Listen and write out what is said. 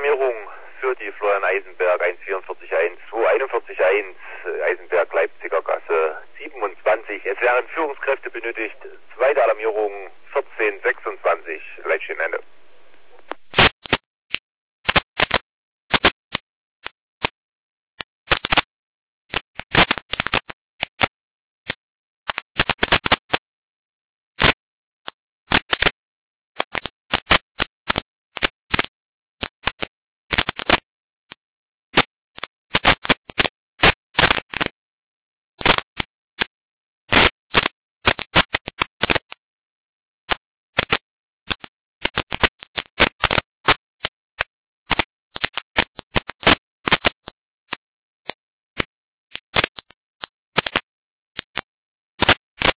Alarmierung für die Florian Eisenberg 144.1, 241.1, Eisenberg Leipziger Gasse 27. Es wären Führungskräfte benötigt. Zweite Alarmierung 14.26, Leitstehen Ende.